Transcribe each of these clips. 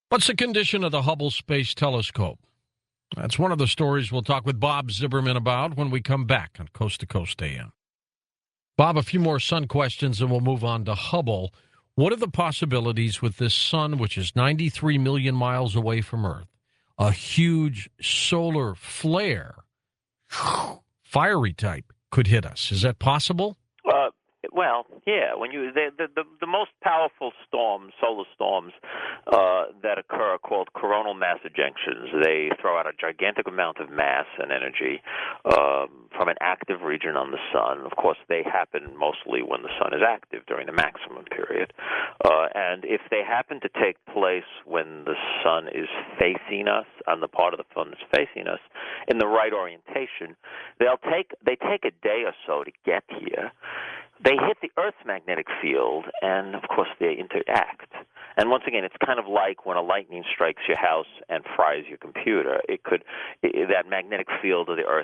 What's the condition of the Hubble Space Telescope? That's one of the stories we'll talk with Bob Zimmerman about when we come back on Coast to Coast AM. Bob, a few more sun questions and we'll move on to Hubble. What are the possibilities with this sun, which is 93 million miles away from Earth? A huge solar flare, fiery type, could hit us. Is that possible? Well, yeah. When you the most powerful storms, solar storms that occur, are called coronal mass ejections. They throw out a gigantic amount of mass and energy from an active region on the sun. Of course, they happen mostly when the sun is active during the maximum period. And if they happen to take place when the sun is facing us, on the part of the sun that's facing us, in the right orientation, they take a day or so to get here. They hit the Earth's magnetic field, and, of course, they interact. And once again, it's kind of like when a lightning strikes your house and fries your computer. That magnetic field of the Earth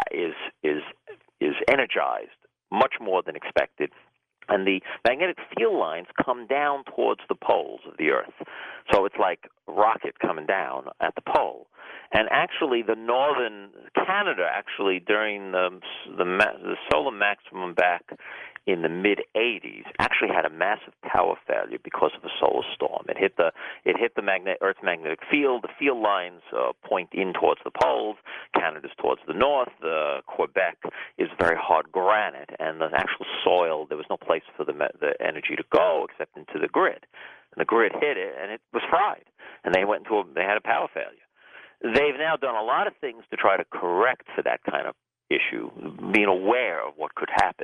is energized much more than expected. And the magnetic field lines come down towards the poles of the Earth. So it's like a rocket coming down at the pole. And actually, the northern Canada, during the solar maximum back in the mid-'80s, actually had a massive power failure because of a solar storm. It hit the Earth's magnetic field. The field lines point in towards the poles. Canada's towards the north. Quebec is very hard granite, and the actual soil, there was no place for the energy to go except into the grid. And the grid hit it, and it was fried. And they had a power failure. They've now done a lot of things to try to correct for that kind of issue, being aware of what could happen.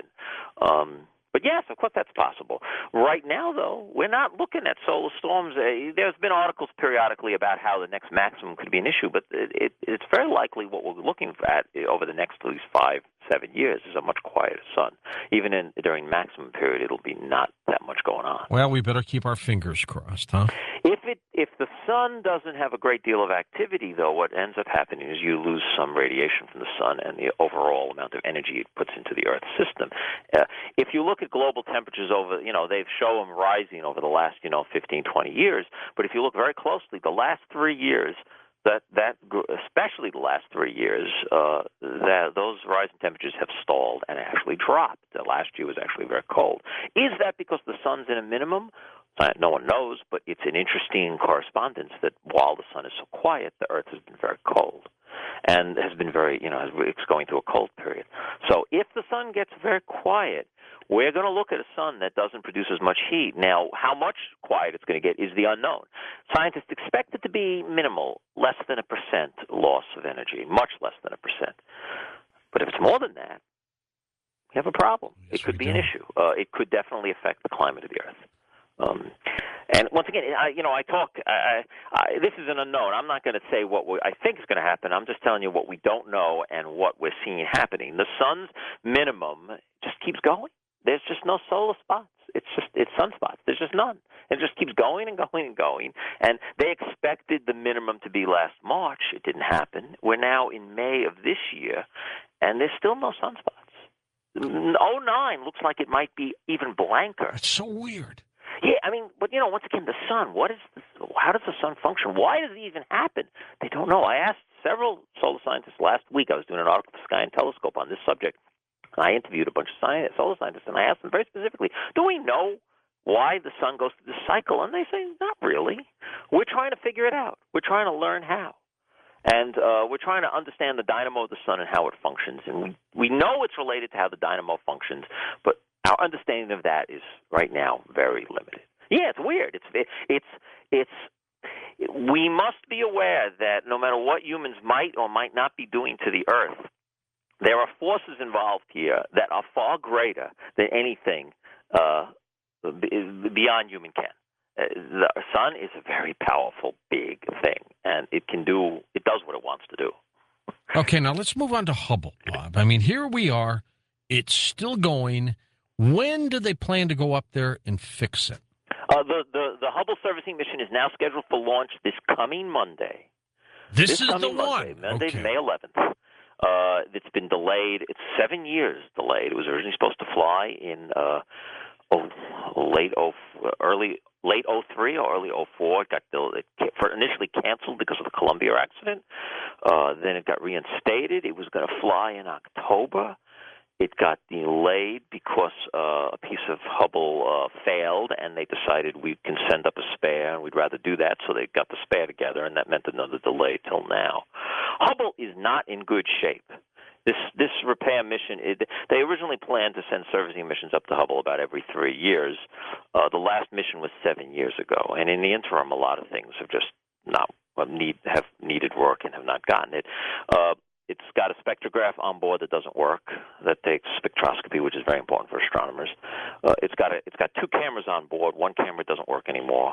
But yes, of course, that's possible. Right now, though, we're not looking at solar storms. There's been articles periodically about how the next maximum could be an issue, but it's very likely what we're looking at over the next at least 5-7 years is a much quieter sun. Even during maximum period, it'll be not that much going on. Well, we better keep our fingers crossed, huh? If the sun doesn't have a great deal of activity, though, what ends up happening is you lose some radiation from the sun and the overall amount of energy it puts into the Earth's system. If you look at global temperatures they've shown them rising over the last, 15, 20 years. But if you look very closely, the last 3 years, especially the last 3 years, those rising temperatures have stalled and actually dropped. Last year was actually very cold. Is that because the sun's in a minimum? No one knows, but it's an interesting correspondence that while the sun is so quiet, the Earth has been very cold and has been it's going through a cold period. So if the sun gets very quiet, we're going to look at a sun that doesn't produce as much heat. Now, how much quiet it's going to get is the unknown. Scientists expect it to be minimal, less than 1% loss of energy, much less than 1%. But if it's more than that, we have a problem. Yes, it could be an issue. It could definitely affect the climate of the Earth. And once again, this is an unknown. I'm not going to say what I think is going to happen. I'm just telling you what we don't know and what we're seeing happening. The sun's minimum just keeps going. There's just no solar spots. It's sunspots. There's just none. It just keeps going and going and going. And they expected the minimum to be last March. It didn't happen. We're now in May of this year, and there's still no sunspots. 2009 looks like it might be even blanker. It's so weird. Yeah, but once again, the sun. How does the sun function? Why does it even happen? They don't know. I asked several solar scientists last week. I was doing an article for Sky and Telescope on this subject. I interviewed a bunch of solar scientists, and I asked them very specifically, do we know why the sun goes through this cycle? And they say, not really. We're trying to figure it out. We're trying to learn how. And we're trying to understand the dynamo of the sun and how it functions. And we know it's related to how the dynamo functions, but our understanding of that is right now very limited. Yeah, it's weird. We must be aware that no matter what humans might or might not be doing to the Earth, there are forces involved here that are far greater than anything beyond human ken. The sun is a very powerful, big thing, and it does what it wants to do. Okay, now let's move on to Hubble, Bob. Here we are. It's still going. When do they plan to go up there and fix it? The Hubble servicing mission is now scheduled for launch this coming Monday. This is the one? Monday, okay. May 11th. It's been delayed. It's 7 years delayed. It was originally supposed to fly in early late '03 or early '04. It got initially canceled because of the Columbia accident. Then it got reinstated. It was going to fly in October. It got delayed because a piece of Hubble failed, and they decided we can send up a spare, and we'd rather do that, so they got the spare together, and that meant another delay till now. Hubble is not in good shape. This repair mission, they originally planned to send servicing missions up to Hubble about every 3 years. The last mission was 7 years ago, and in the interim, a lot of things have just not have needed work and have not gotten it. It's got a spectrograph on board that doesn't work, that takes spectroscopy, which is very important for astronomers. It's got 2 cameras on board. One camera doesn't work anymore,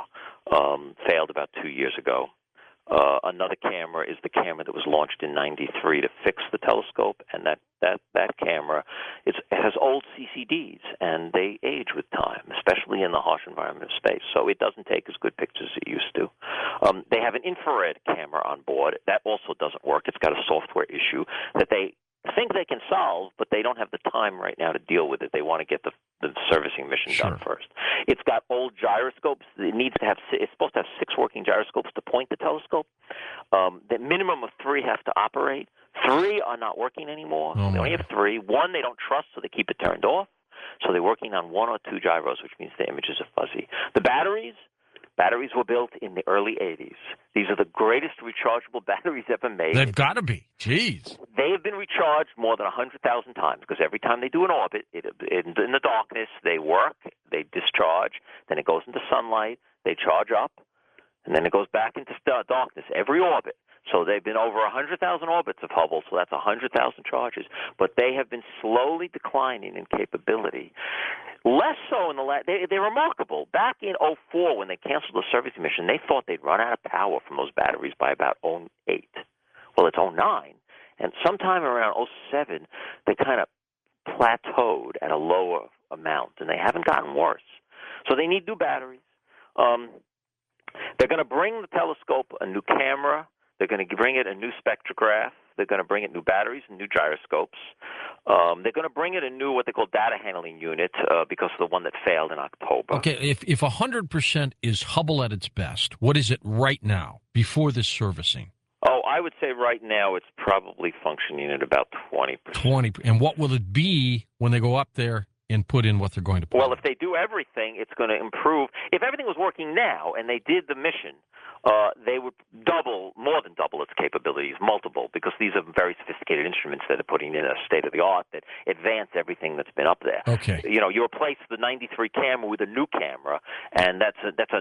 failed about 2 years ago. Another camera is the camera that was launched in '93 to fix the telescope, and that camera has old CCDs, and they age with time, especially in the harsh environment of space. So it doesn't take as good pictures as it used to. They have an infrared camera on board. That also doesn't work. It's got a software issue that they think they can solve, but they don't have the time right now to deal with it. They want to get the servicing mission done first. It's got old gyroscopes. It's supposed to have 6 working gyroscopes to point the telescope. The minimum of 3 have to operate. 3 are not working anymore. They only have 3. 1 they don't trust, so they keep it turned off. So they're working on 1 or 2 gyros, which means the images are fuzzy. The batteries were built in the early '80s. These are the greatest rechargeable batteries ever made. They've got to be. Jeez. They have been recharged more than 100,000 times because every time they do an orbit, in the darkness, they work, they discharge, then it goes into sunlight, they charge up, and then it goes back into darkness, every orbit. So they've been over 100,000 orbits of Hubble, so that's 100,000 charges. But they have been slowly declining in capability. Less so in they're remarkable. Back in '04, when they canceled the service mission, they thought they'd run out of power from those batteries by about '08. Well, it's '09, and sometime around '07, they kind of plateaued at a lower amount, and they haven't gotten worse. So they need new batteries. They're going to bring the telescope a new camera. They're going to bring it a new spectrograph. They're going to bring it new batteries and new gyroscopes. They're going to bring it a new what they call data handling unit because of the one that failed in October. Okay, if 100% is Hubble at its best, what is it right now before this servicing? Oh, I would say right now it's probably functioning at about 20%. 20%. And what will it be when they go up there and put in what they're going to put in? Well, if they do everything, it's going to improve. If everything was working now and they did the mission, they would more than double its capabilities, multiple, because these are very sophisticated instruments that are putting in a state-of-the-art that advance everything that's been up there. Okay. You replace the '93 camera with a new camera, and that's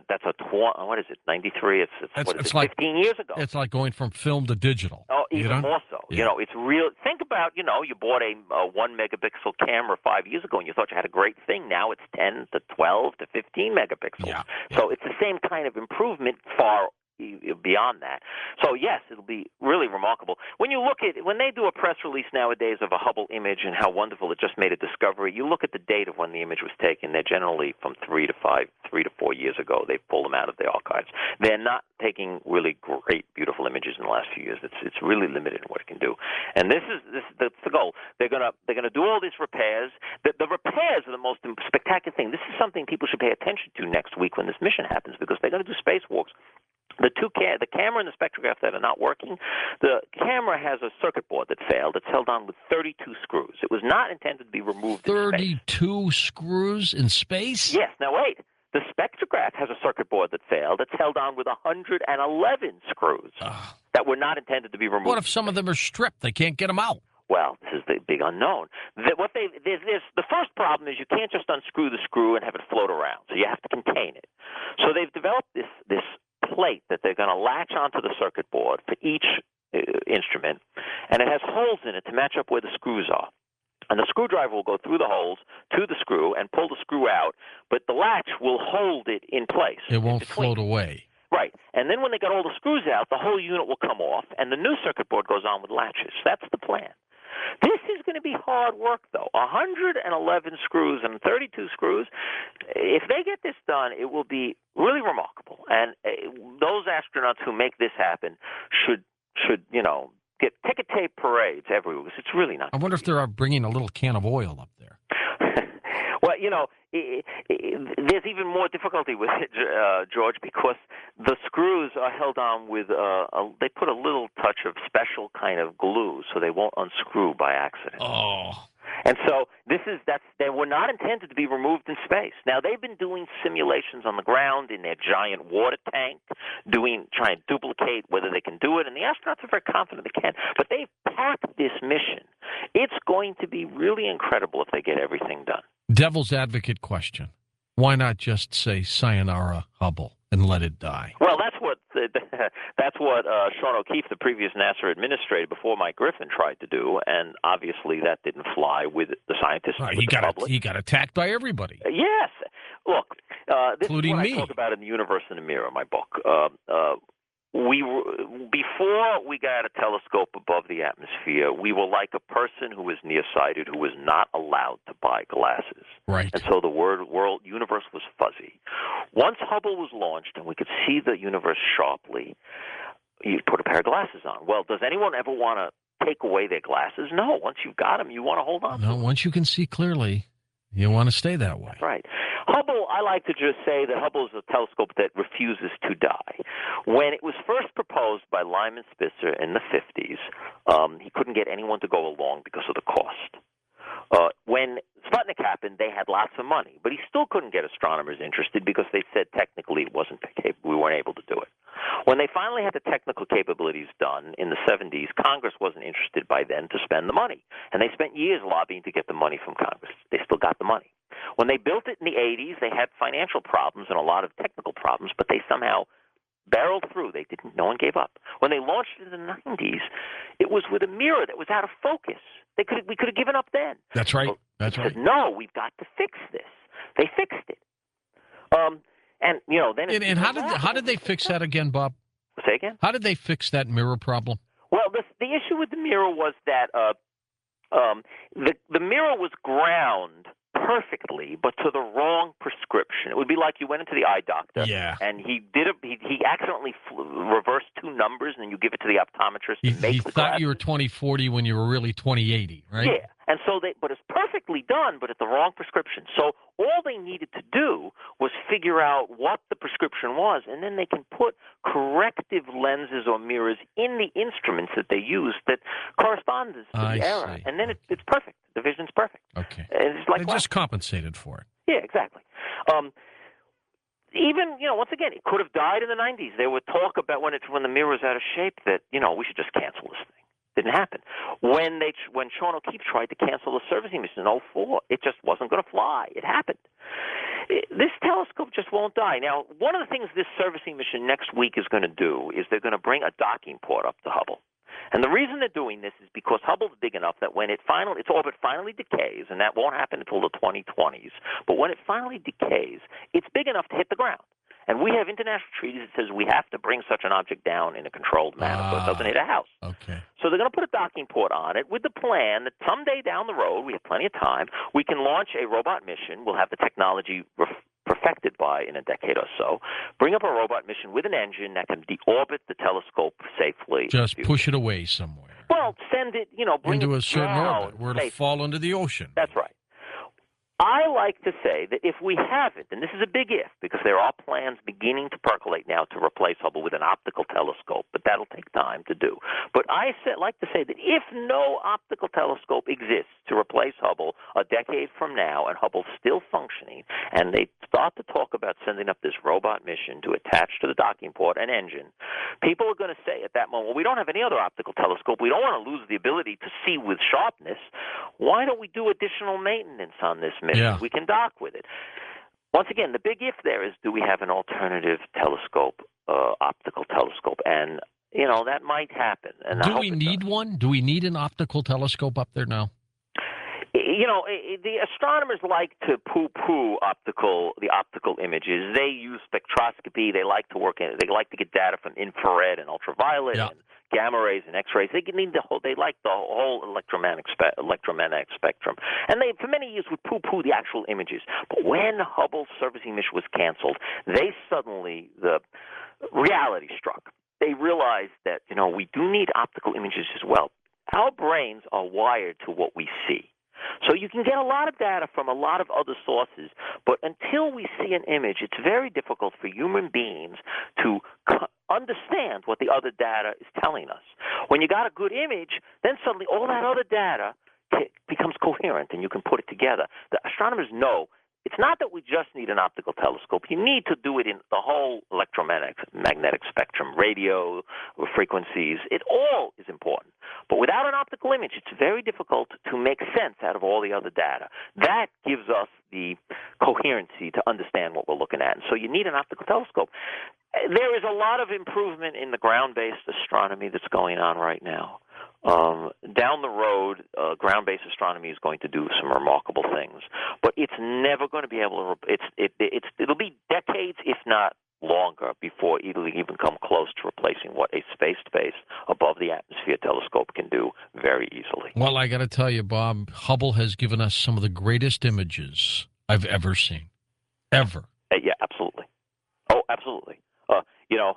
what is it? '93. It's 15 years ago. It's like going from film to digital. Oh, even more so. Yeah. It's real. Think about, you bought a 1 megapixel camera 5 years ago, and you thought you had a great thing. Now it's 10 to 12 to 15 megapixels. Yeah. So it's the same kind of improvement far beyond that. So yes, it'll be really remarkable. When they do a press release nowadays of a Hubble image and how wonderful it just made a discovery, you look at the date of when the image was taken. They're generally from 3 to 4 years ago. They've pulled them out of the archives. They're not taking really great, beautiful images in the last few years. It's really limited in what it can do. And that's the goal. They're gonna do all these repairs. The repairs are the most spectacular thing. This is something people should pay attention to next week when this mission happens, because they're going to do spacewalks. The camera and the spectrograph that are not working, the camera has a circuit board that failed. It's held on with 32 screws. It was not intended to be removed in space. 32 screws in space? Yes. Now, wait. The spectrograph has a circuit board that failed. It's held on with 111 screws that were not intended to be removed. What if some of them are stripped? They can't get them out. Well, this is the big unknown. The first problem is you can't just unscrew the screw and have it float around, so you have to contain it. So they've developed this plate that they're going to latch onto the circuit board for each instrument, and it has holes in it to match up where the screws are. And the screwdriver will go through the holes to the screw and pull the screw out, but the latch will hold it in place. It won't float away. Right. And then when they got all the screws out, the whole unit will come off, and the new circuit board goes on with latches. That's the plan. This is going to be hard work, though. 111 screws and 32 screws. If they get this done, it will be really remarkable. And those astronauts who make this happen should get ticker tape parades everywhere, because it's really not. I wonder if they're bringing a little can of oil up there. Well, there's even more difficulty with it, George, because the screws are held on with they put a little touch of special kind of glue so they won't unscrew by accident. Oh. And so they were not intended to be removed in space. Now they've been doing simulations on the ground in their giant water tank, trying to duplicate whether they can do it, and the astronauts are very confident they can. But they've packed this mission. It's going to be really incredible if they get everything done. Devil's advocate question. Why not just say sayonara, Hubble, and let it die? Well, that's what Sean O'Keefe, the previous NASA administrator before Mike Griffin, tried to do, and obviously that didn't fly with the scientists. He got attacked by everybody. Yes. Look, this including is what me. I talk about in The Universe in the Mirror, my book. Before we got a telescope above the atmosphere, we were like a person who was nearsighted who was not allowed to buy glasses. Right. And so the universe was fuzzy. Once Hubble was launched and we could see the universe sharply, you put a pair of glasses on. Well, does anyone ever want to take away their glasses? No. Once you've got them, you want to hold on to them. Once you can see clearly, you want to stay that way. That's right. Hubble, I like to just say that Hubble is a telescope that refuses to die. When it was first proposed by Lyman Spitzer in the 50s, he couldn't get anyone to go along because of the cost. When Sputnik happened, they had lots of money, but he still couldn't get astronomers interested because they said technically we weren't able to do it. When they finally had the technical capabilities done in the 70s, Congress wasn't interested by then to spend the money, and they spent years lobbying to get the money from Congress. They still got the money. When they built it in the 80s, they had financial problems and a lot of technical problems, but they somehow barreled through. No one gave up. When they launched it in the 90s, it was with a mirror that was out of focus. We could have given up then. That's right. That's right. Said, no, we've got to fix this. They fixed it. Then how did they fix that again, Bob? Say again? How did they fix that mirror problem? Well, the issue with the mirror was that the mirror was ground perfectly, but to the wrong prescription. It would be like you went into the eye doctor, and he accidentally reversed two numbers, and then you give it to the optometrist. He thought you were 20/40 when you were really 20/80, right? Yeah, and so but it's perfectly done, but at the wrong prescription. So all they needed to do was figure out what the prescription was, and then they can put corrective lenses or mirrors in the instruments that they use that correspond to the error, and then it's perfect. The vision's perfect. Okay. It's like they just compensated for it. Yeah, exactly. Even, once again, it could have died in the 90s. There would talk about when the mirror was out of shape that, we should just cancel this thing. Didn't happen. When Sean O'Keefe tried to cancel the servicing mission in 2004, it just wasn't going to fly. It happened. This telescope just won't die. Now, one of the things this servicing mission next week is going to do is they're going to bring a docking port up to Hubble. And the reason they're doing this is because Hubble's big enough that when its orbit finally decays, and that won't happen until the 2020s, but when it finally decays, it's big enough to hit the ground. And we have international treaties that says we have to bring such an object down in a controlled manner so it doesn't hit a house. Okay. So they're going to put a docking port on it with the plan that someday down the road, we have plenty of time, we can launch a robot mission. We'll have the technology perfected by in a decade or so. Bring up a robot mission with an engine that can deorbit the telescope safely. Just push it away somewhere. Well, send it, bring into it a certain down orbit where it'll fall into the ocean. That's right. I like to say that if we haven't, and this is a big if, because there are plans beginning to percolate now to replace Hubble with an optical telescope, but that'll take time to do. But like to say that if no optical telescope exists to replace Hubble a decade from now, and Hubble's still functioning, and they start to talk about sending up this robot mission to attach to the docking port an engine, people are going to say at that moment, well, we don't have any other optical telescope. We don't want to lose the ability to see with sharpness. Why don't we do additional maintenance on this mission? Yeah. We can dock with it. Once again, the big if there is, do we have an alternative telescope, optical telescope? And, that might happen. And do we need one? Do we need an optical telescope up there now? The astronomers like to poo-poo the optical images. They use spectroscopy. They like to get data from infrared and ultraviolet and gamma rays and X-rays. They like the whole electromagnetic spectrum. And they, for many years, would poo-poo the actual images. But when Hubble's servicing mission was canceled, the reality struck. They realized that, we do need optical images as well. Our brains are wired to what we see. So you can get a lot of data from a lot of other sources, but until we see an image, it's very difficult for human beings to understand what the other data is telling us. When you got a good image, then suddenly all that other data becomes coherent and you can put it together. The astronomers know it's not that we just need an optical telescope. You need to do it in the whole electromagnetic spectrum, radio frequencies. It all is important. But without an optical image, it's very difficult to make sense out of all the other data. That gives us the coherency to understand what we're looking at. And so you need an optical telescope. There is a lot of improvement in the ground-based astronomy that's going on right now. Down the road, ground-based astronomy is going to do some remarkable things, but it's never going to be able to. It'll be decades, if not longer, before it'll even come close to replacing what a space-based above the atmosphere telescope can do very easily. Well, I got to tell you, Bob, Hubble has given us some of the greatest images I've ever seen, ever. Yeah, absolutely. Oh, absolutely. You know.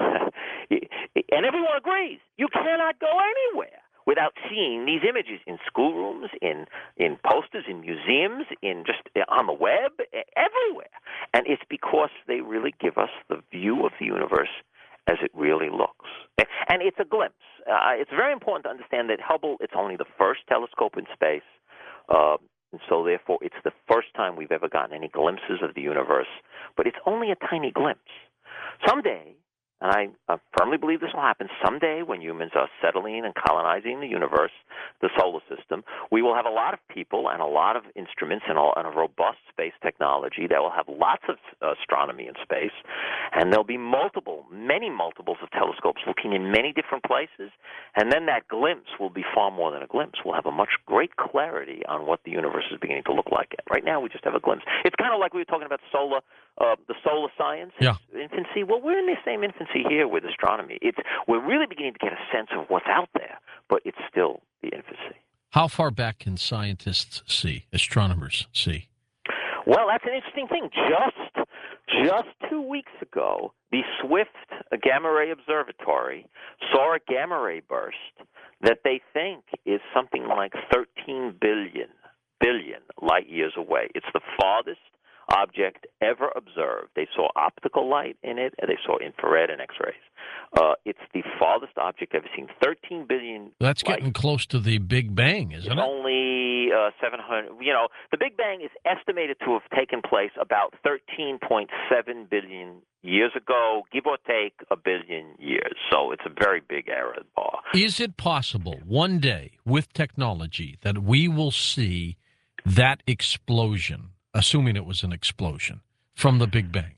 And everyone agrees. You cannot go anywhere without seeing these images in schoolrooms, in posters, in museums, in just on the web, everywhere. And it's because they really give us the view of the universe as it really looks. And it's a glimpse. It's very important to understand that Hubble, it's only the first telescope in space. And so, therefore, it's the first time we've ever gotten any glimpses of the universe. But it's only a tiny glimpse. Someday, and I firmly believe this will happen someday when humans are settling and colonizing the universe, the solar system, we will have a lot of people and a lot of instruments and a robust space technology that will have lots of astronomy in space. And there'll be many multiples of telescopes looking in many different places. And then that glimpse will be far more than a glimpse. We'll have a much great clarity on what the universe is beginning to look like. Right now, we just have a glimpse. It's kind of like we were talking about the solar science infancy. Well, we're in the same infancy here with astronomy. We're really beginning to get a sense of what's out there, but it's still the infancy. How far back can scientists see, astronomers see? Well, that's an interesting thing. Just 2 weeks ago, the Swift Gamma Ray Observatory saw a gamma ray burst that they think is something like 13 billion light years away. It's the farthest object ever observed. They saw optical light in it, and they saw infrared and X-rays. It's the farthest object ever seen. 13 billion. That's getting close to the Big Bang, isn't it? Only 700. The Big Bang is estimated to have taken place about 13.7 billion years ago, give or take a billion years. So it's a very big error bar. Is it possible one day with technology that we will see that explosion, assuming it was an explosion, from the Big Bang?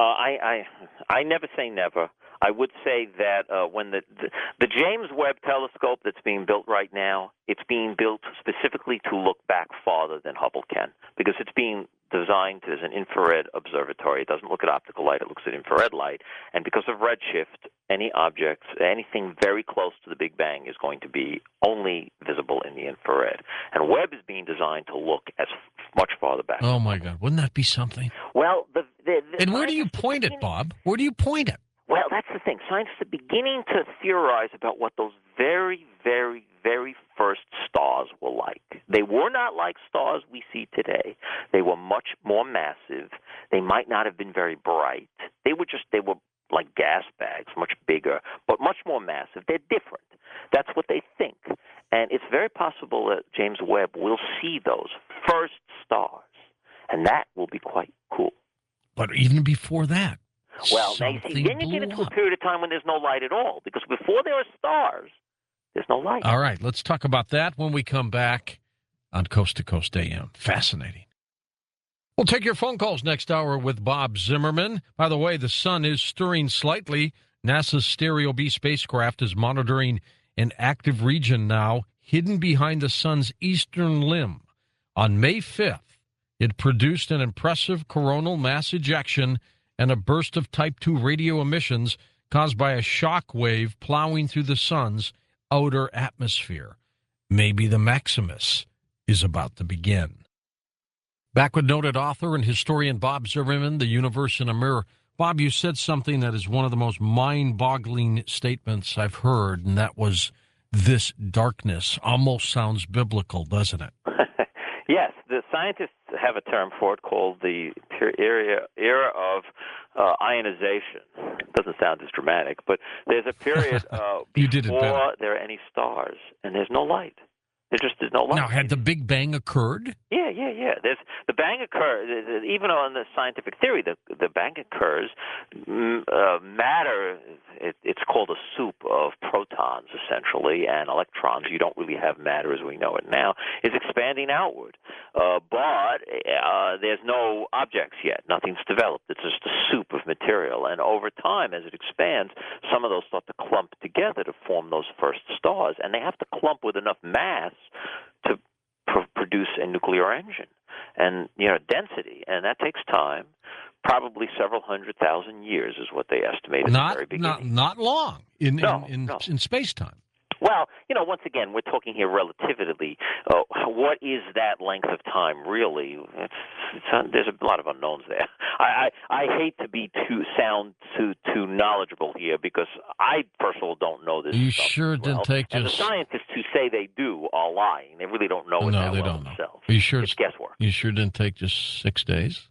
I never say never. I would say that when the James Webb telescope that's being built right now, it's being built specifically to look back farther than Hubble can, because it's being designed as an infrared observatory. It doesn't look at optical light, it looks at infrared light. And because of redshift, anything very close to the Big Bang is going to be only visible in the infrared. And Webb is being designed to look as much farther back. Oh, my God. Wouldn't that be something? Well, and where do you point it, Bob? Where do you point it? Well, that's the thing. Scientists are beginning to theorize about what those very, very, very first stars were like. They were not like stars we see today. They were much more massive. They might not have been very bright. They were like gas bags, much bigger, but much more massive. They're different. That's what they think. And it's very possible that James Webb will see those first stars, and that will be quite cool. But even before that, well, now you see, then you get into a period of time when there's no light at all, because before there are stars, there's no light. All right, let's talk about that when we come back on Coast to Coast AM. Fascinating. We'll take your phone calls next hour with Bob Zimmerman. By the way, the sun is stirring slightly. NASA's Stereo B spacecraft is monitoring an active region now hidden behind the sun's eastern limb. On May 5th, it produced an impressive coronal mass ejection and a burst of Type 2 radio emissions caused by a shock wave plowing through the sun's outer atmosphere. Maybe the Maximus is about to begin. Back with noted author and historian Bob Zimmerman, The Universe in a Mirror. Bob, you said something that is one of the most mind-boggling statements I've heard, and that was, this darkness almost sounds biblical, doesn't it? Yes, the scientists have a term for it called the era of ionization. It doesn't sound as dramatic, but there's a period You did it better. before there are any stars, and there's no light. There just is no light. Now, had the Big Bang occurred? Yeah. There's the bang occurs. Even on the scientific theory, the bang occurs. Matter, it's called a soup of protons essentially and electrons. You don't really have matter as we know it now. Is expanding outward, but there's no objects yet. Nothing's developed. It's just a soup of material. And over time, as it expands, some of those start to clump together to form those first stars, and they have to clump with enough mass to produce a nuclear engine and density, and that takes time. Probably several 100,000 years is what they estimate at the very beginning. Not long in space time. Well, once again, we're talking here relatively. What is that length of time really? There's a lot of unknowns there. I hate to be too knowledgeable here because I, first of all, don't know this. You sure it didn't take and just... the scientists who say they do are lying. They really don't know it that well themselves. Are you sure it's guesswork? You sure it didn't take just 6 days?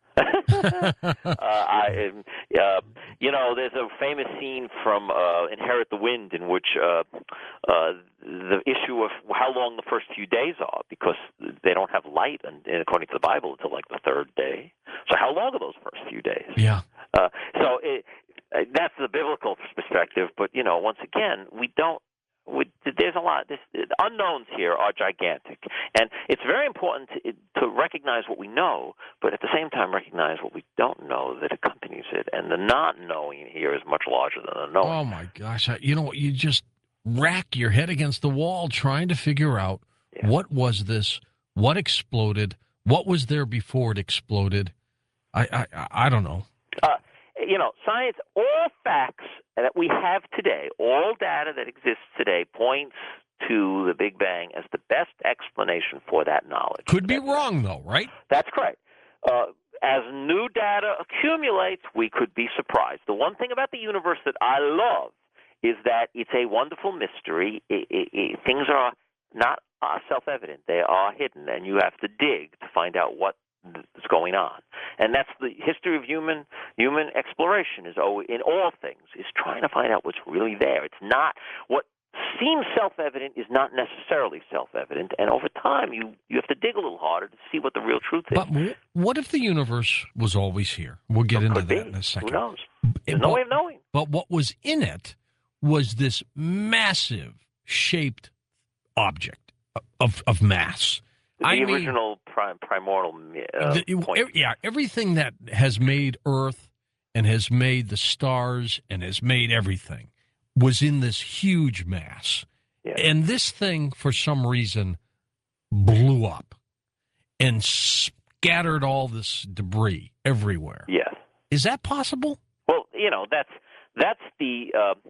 There's a famous scene from Inherit the Wind in which the issue of how long the first few days are, because they don't have light, and according to the Bible, until like the third day. So how long are those first few days? Yeah. That's the biblical perspective, but once again, we don't. There's a lot. The unknowns here are gigantic, and it's very important to recognize what we know, but at the same time recognize what we don't know that accompanies it. And the not knowing here is much larger than the knowing. Oh my gosh! You just rack your head against the wall trying to figure out what was this, what exploded, what was there before it exploded. I don't know. Science, all facts that we have today, all data that exists today points to the Big Bang as the best explanation for that knowledge. Could be wrong, though, right? That's correct. As new data accumulates, we could be surprised. The one thing about the universe that I love is that it's a wonderful mystery. Things are not self-evident. They are hidden, and you have to dig to find out what is going on. And that's the history of human exploration is always, in all things, is trying to find out what's really there. It's not what seems self-evident is not necessarily self-evident, and over time you have to dig a little harder to see what the real truth is. But what if the universe was always here? We'll get into that in a second. Who knows? There's no way of knowing. But what was in it was this massive shaped object of mass. The original primordial point. Everything that has made Earth and has made the stars and has made everything was in this huge mass. Yeah. And this thing, for some reason, blew up and scattered all this debris everywhere. Yes. Is that possible? Well, that's the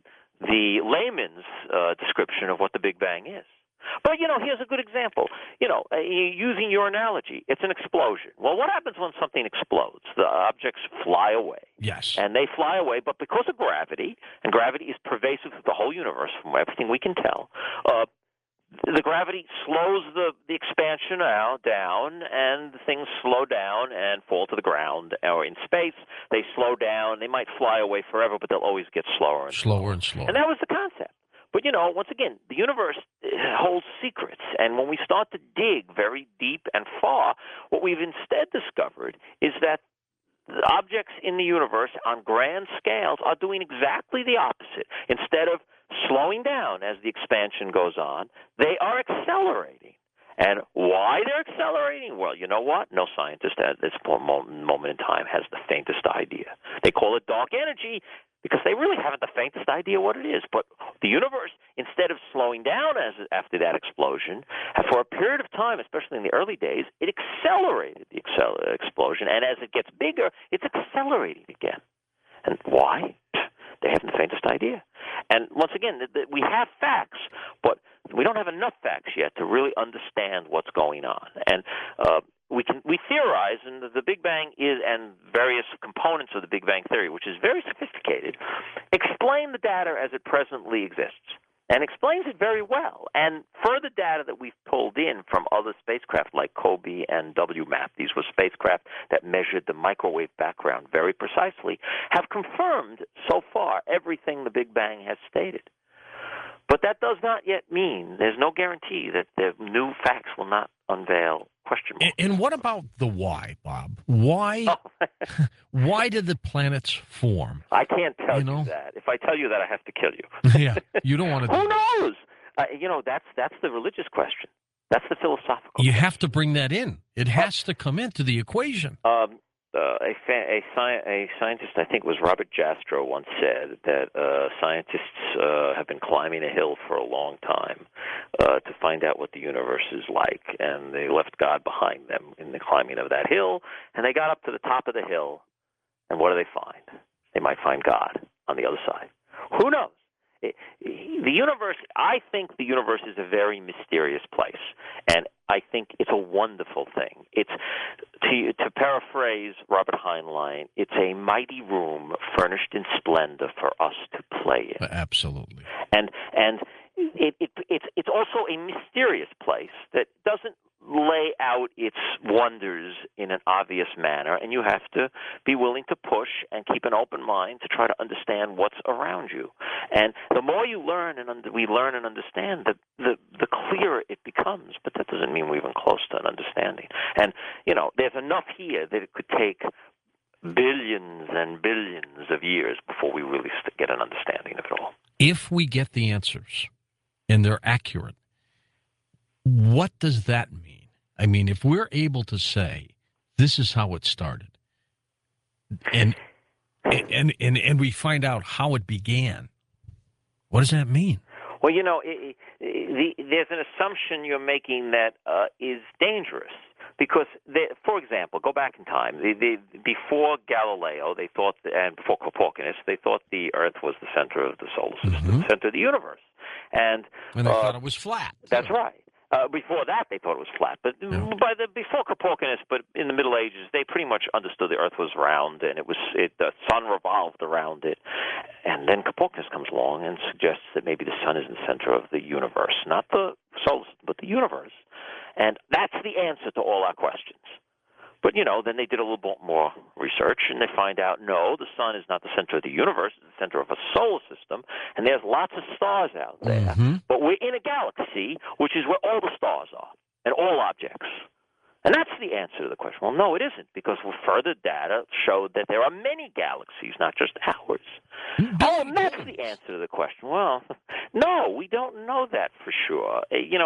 layman's description of what the Big Bang is. But, here's a good example. Using your analogy, it's an explosion. Well, what happens when something explodes? The objects fly away. Yes. And they fly away, but because of gravity, and gravity is pervasive through the whole universe from everything we can tell, the gravity slows the expansion down, and the things slow down and fall to the ground. Or in space, they slow down. They might fly away forever, but they'll always get slower and slower. And that was the concept. But, once again, the universe holds secrets. And when we start to dig very deep and far, what we've instead discovered is that the objects in the universe on grand scales are doing exactly the opposite. Instead of slowing down as the expansion goes on, they are accelerating. And why they're accelerating? Well, you know what? No scientist at this moment in time has the faintest idea. They call it dark energy because they really haven't the faintest idea what it is. But the universe, instead of slowing down after that explosion, for a period of time, especially in the early days, it accelerated the explosion. And as it gets bigger, it's accelerating again. And why? They haven't the faintest idea. And once again, we have facts, but we don't have enough facts yet to really understand what's going on. And we theorize, and the Big Bang is, and various components of the Big Bang theory, which is very sophisticated, explain the data as it presently exists. and explains it very well. And further data that we've pulled in from other spacecraft like COBE and WMAP, these were spacecraft that measured the microwave background very precisely, have confirmed so far everything the Big Bang has stated. But that does not yet mean, there's no guarantee that the new facts will not unveil question marks. And what about the why, Bob? Why? Why did the planets form? I can't tell you that. If I tell you that, I have to kill you. Yeah, you don't want to. Who knows? That's the religious question. That's the philosophical. You question. have to bring that in. It has to come into the equation. A scientist, I think it was Robert Jastrow, once said that scientists have been climbing a hill for a long time to find out what the universe is like, and they left God behind them in the climbing of that hill, and they got up to the top of the hill, and what do they find? They might find God on the other side. Who knows? The universe, I think the universe is a very mysterious place, and I think it's a wonderful thing. It's, to paraphrase Robert Heinlein, it's a mighty room furnished in splendor for us to play in. Absolutely. And it's also a mysterious place that doesn't lay out its wonders in an obvious manner, and you have to be willing to push and keep an open mind to try to understand what's around you. And the more you learn and we learn and understand, the clearer it becomes. But that doesn't mean we're even close to an understanding. And there's enough here that it could take billions and billions of years before we really get an understanding of it all. If we get the answers and they're accurate, what does that mean? I mean, if we're able to say this is how it started, and we find out how it began, what does that mean? Well, there's an assumption you're making that is dangerous. Because, for example, go back in time. Before Galileo, they thought, and before Copernicus, they thought the Earth was the center of the solar system, the center of the universe. And they thought it was flat. That's right. Before that, they thought it was flat. But before Copernicus, but in the Middle Ages, they pretty much understood the Earth was round, and the sun revolved around it. And then Copernicus comes along and suggests that maybe the sun is in the center of the universe, not the solar system, but the universe. And that's the answer to all our questions. But, then they did a little bit more research, and they find out, no, the sun is not the center of the universe. It's the center of a solar system, and there's lots of stars out there. Mm-hmm. But we're in a galaxy, which is where all the stars are and all objects. And that's the answer to the question. Well, no, it isn't, because further data showed that there are many galaxies, not just ours. Oh, and that's the answer to the question. Well, no, we don't know that for sure.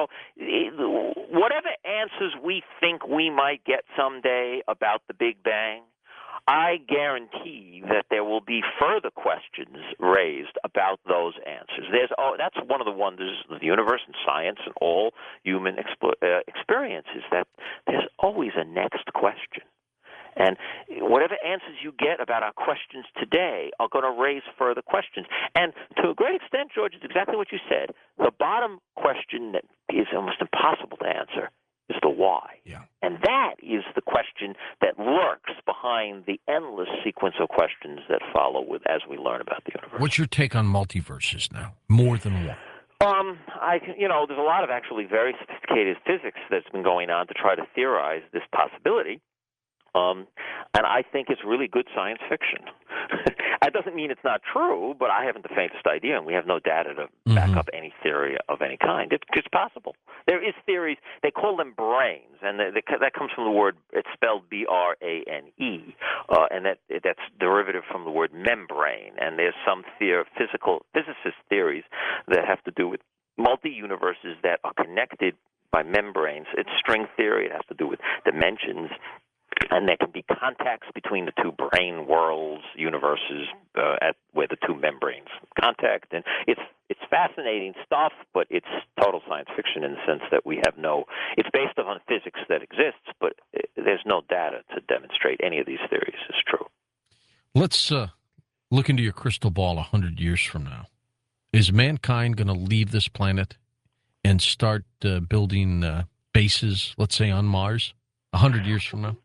Whatever answers we think we might get someday about the Big Bang, I guarantee that there will be further questions raised about those answers. That's one of the wonders of the universe and science and all human experience is that there's always a next question. And whatever answers you get about our questions today are going to raise further questions. And to a great extent, George, it's exactly what you said. The bottom question that is almost impossible to answer is the why. Yeah. And that is the question that lurks behind the endless sequence of questions that follow as we learn about the universe. What's your take on multiverses now? More than one? There's a lot of actually very sophisticated physics that's been going on to try to theorize this possibility. And I think it's really good science fiction. That doesn't mean it's not true, but I haven't the faintest idea, and we have no data to back up any theory of any kind. It's possible. There is theories. They call them brains, and that comes from the word, it's spelled B-R-A-N-E, and that's derivative from the word membrane. And there's some physicist theories that have to do with multi-universes that are connected by membranes. It's string theory. It has to do with dimensions. And there can be contacts between the two brain worlds, universes, where the two membranes contact. And it's fascinating stuff, but it's total science fiction in the sense that it's based on physics that exists, but there's no data to demonstrate any of these theories is true. Let's look into your crystal ball 100 years from now. Is mankind going to leave this planet and start building bases, let's say, on Mars? 100 years from now?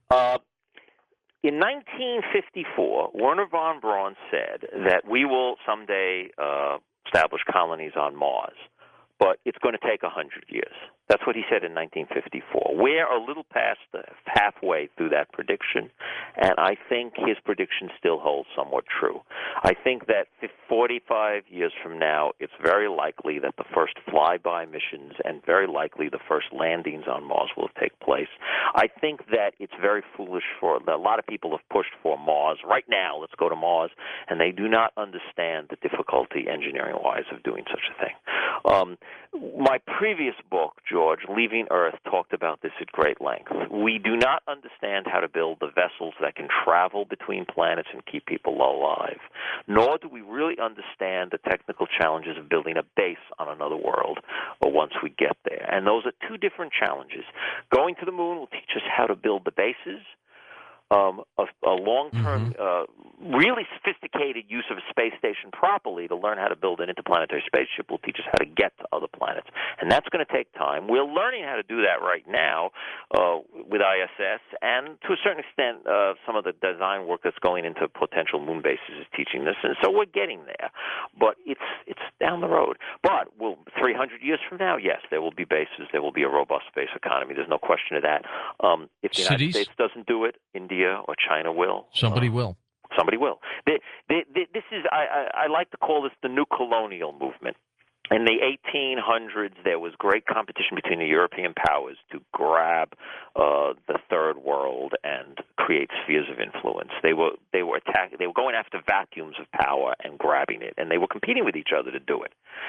In 1954, Wernher von Braun said that we will someday establish colonies on Mars. But it's going to take 100 years. That's what he said in 1954. We're a little past halfway through that prediction, and I think his prediction still holds somewhat true. I think that 45 years from now, it's very likely that the first flyby missions and very likely the first landings on Mars will take place. I think that it's very foolish for a lot of people have pushed for Mars. Right now, let's go to Mars, and they do not understand the difficulty engineering-wise of doing such a thing. My previous book, George, Leaving Earth, talked about this at great length. We do not understand how to build the vessels that can travel between planets and keep people alive, nor do we really understand the technical challenges of building a base on another world once we get there. And those are two different challenges. Going to the moon will teach us how to build the bases. A long-term, really sophisticated use of a space station properly to learn how to build an interplanetary spaceship will teach us how to get to other planets. And that's going to take time. We're learning how to do that right now with ISS, and to a certain extent, some of the design work that's going into potential moon bases is teaching this. And so we're getting there. But it's down the road. But 300 years from now, yes, there will be bases. There will be a robust space economy. There's no question of that. If the United States doesn't do it, India or China will. Somebody will. Somebody will. This is I like to call this the new colonial movement. In the 1800s, there was great competition between the European powers to grab the third world and create spheres of influence. They were attacking. They were going after vacuums of power and grabbing it, and they were competing with each other to do it.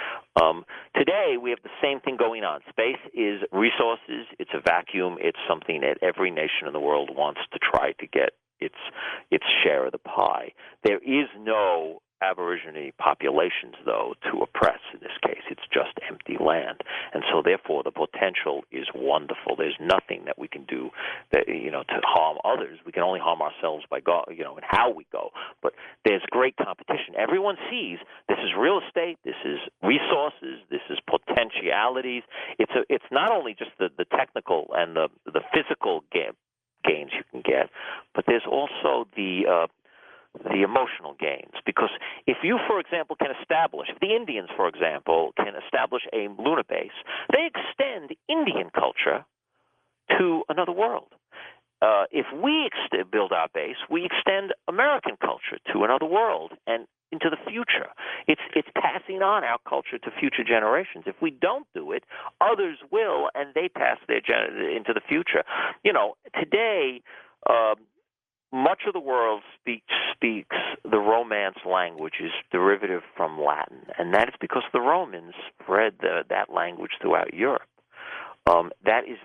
Today, we have the same thing going on. Space is resources. It's a vacuum. It's something that every nation in the world wants to try to get its share of the pie. There is no Aborigine populations, though, to oppress in this case. It's just empty land. And so, therefore, the potential is wonderful. There's nothing that we can do that, to harm others. We can only harm ourselves by and how we go. But there's great competition. Everyone sees this is real estate, this is resources, this is potentialities. It's not only just the technical and the physical gains you can get, but there's also the emotional gains. Because if you, for example, if the Indians, for example, can establish a lunar base, they extend Indian culture to another world. If we build our base, we extend American culture to another world and into the future. It's passing on our culture to future generations. If we don't do it, others will, and they pass into the future. Today, much of the world speaks the Romance language, is derivative from Latin, and that is because the Romans spread that language throughout Europe. That is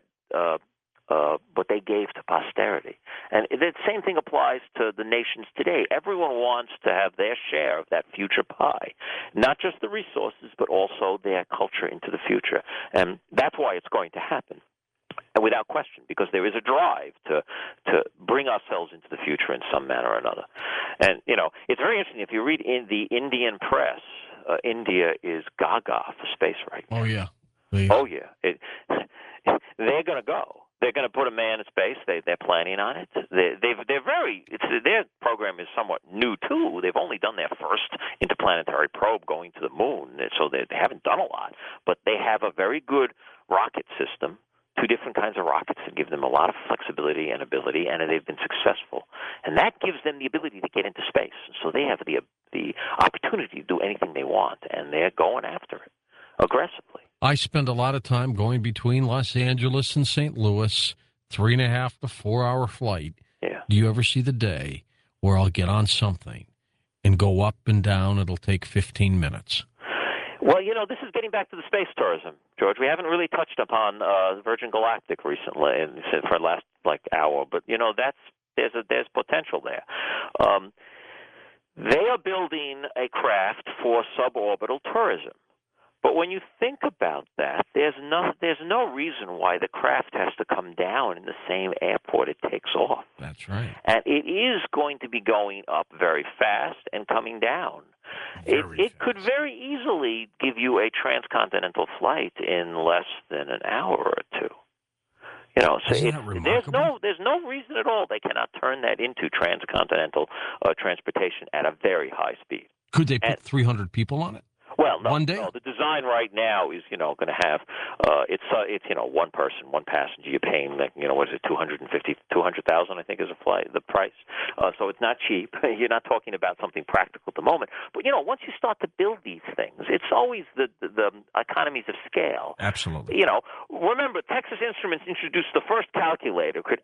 what they gave to posterity. And the same thing applies to the nations today. Everyone wants to have their share of that future pie, not just the resources, but also their culture into the future. And that's why it's going to happen. And without question, because there is a drive to bring ourselves into the future in some manner or another. And, it's very interesting. If you read in the Indian press, India is gaga for space right now. Oh, yeah. Oh, yeah. They're going to go. They're going to put a man in space. They're planning on it. Their program is somewhat new, too. They've only done their first interplanetary probe going to the moon, so they haven't done a lot. But they have a very good rocket system, two different kinds of rockets that give them a lot of flexibility and ability, and they've been successful. And that gives them the ability to get into space. So they have the opportunity to do anything they want, and they're going after it aggressively. I spend a lot of time going between Los Angeles and St. Louis, 3.5 to 4 hour flight. Yeah. Do you ever see the day where I'll get on something and go up and down? It'll take 15 minutes. Well, this is getting back to the space tourism, George. We haven't really touched upon Virgin Galactic recently for the last hour, but there's potential there. They are building a craft for suborbital tourism. But when you think about that, there's no reason why the craft has to come down in the same airport it takes off. That's right. And it is going to be going up very fast and coming down. It could very easily give you a transcontinental flight in less than an hour or two. So there's no reason at all they cannot turn that into transcontinental transportation at a very high speed. Could they put 300 people on it? Well, no, one day? no. The design right now is, going to have it's one person, one passenger. You're paying what is it, 200,000, I think, is the price. So it's not cheap. You're not talking about something practical at the moment. But once you start to build these things, it's always the economies of scale. Absolutely. Remember, Texas Instruments introduced the first calculator. It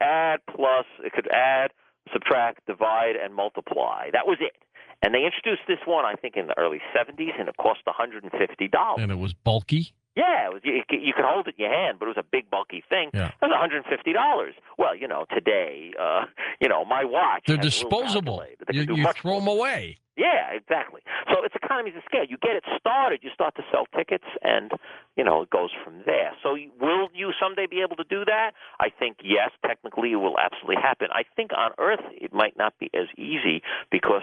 could add, subtract, divide, and multiply. That was it. And they introduced this one, I think, in the early 70s, and it cost $150. And it was bulky? Yeah, you could hold it in your hand, but it was a big, bulky thing. Yeah. It was $150. Well, today, my watch. They're has a disposable. You You throw them away. Yeah, exactly. So it's economies of scale. You get it started, you start to sell tickets, and it goes from there. So will you someday be able to do that? I think yes. Technically, it will absolutely happen. I think on Earth it might not be as easy because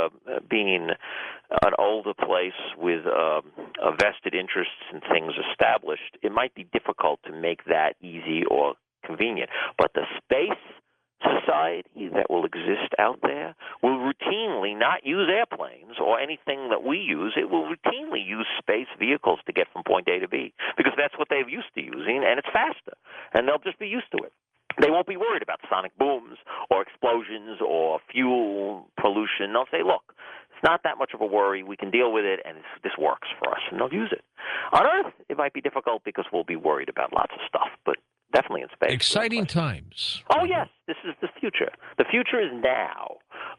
being an older place with vested interests and things established, it might be difficult to make that easy or convenient. But the space society that will exist out there will routinely not use airplanes or anything that we use. It will routinely use space vehicles to get from point A to B because that's what they're used to using, and it's faster, and they'll just be used to it. They won't be worried about sonic booms or explosions or fuel pollution. They'll say, look, it's not that much of a worry. We can deal with it, and this works for us, and they'll use it. On Earth, it might be difficult because we'll be worried about lots of stuff, but definitely in space. Exciting times. Oh, yes. This is the future. The future is now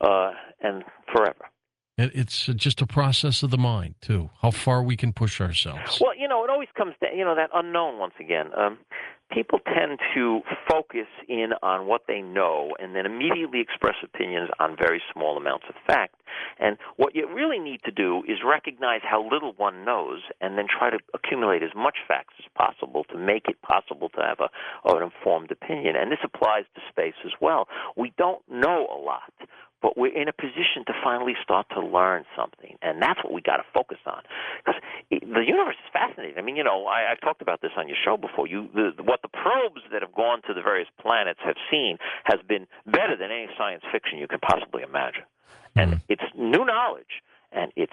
and forever. It's just a process of the mind, too, how far we can push ourselves. Well, it always comes down, that unknown once again. People tend to focus in on what they know and then immediately express opinions on very small amounts of fact. And what you really need to do is recognize how little one knows and then try to accumulate as much facts as possible to make it possible to have an informed opinion. And this applies to space as well. We don't know a lot, but we're in a position to finally start to learn something, and that's what we got to focus on. Because the universe is fascinating. I mean, I've talked about this on your show before. What the probes that have gone to the various planets have seen has been better than any science fiction you could possibly imagine, and it's new knowledge, and it's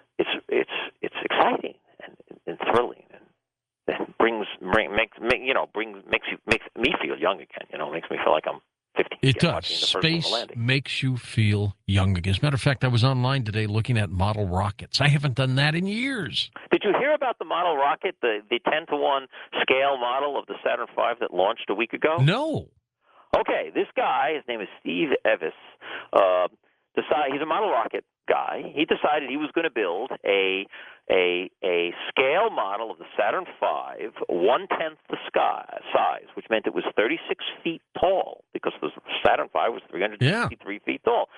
exciting and thrilling, and makes me feel young again. Makes me feel like I'm 50. It does. Space makes you feel young again. As a matter of fact, I was online today looking at model rockets. I haven't done that in years. Did you hear about the model rocket, the 10-to-1 scale model of the Saturn V that launched a week ago? No. Okay, this guy, his name is Steve Evis, he's a model rocket guy. He decided he was going to build a scale model of the Saturn V, 1/10 the size, which meant it was 36 feet tall because the Saturn V was 363 feet tall.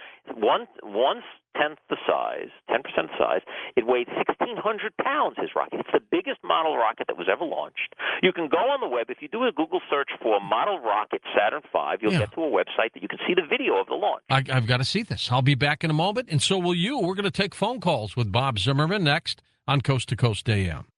1/10 the size, 10% the size. It weighed 1,600 pounds, his rocket. It's the biggest model rocket that was ever launched. You can go on the web. If you do a Google search for model rocket Saturn V, you'll get to a website that you can see the video of the launch. I've got to see this. I'll be back in a moment, and so will you. We're going to take phone calls with Bob Zimmerman next on Coast to Coast AM.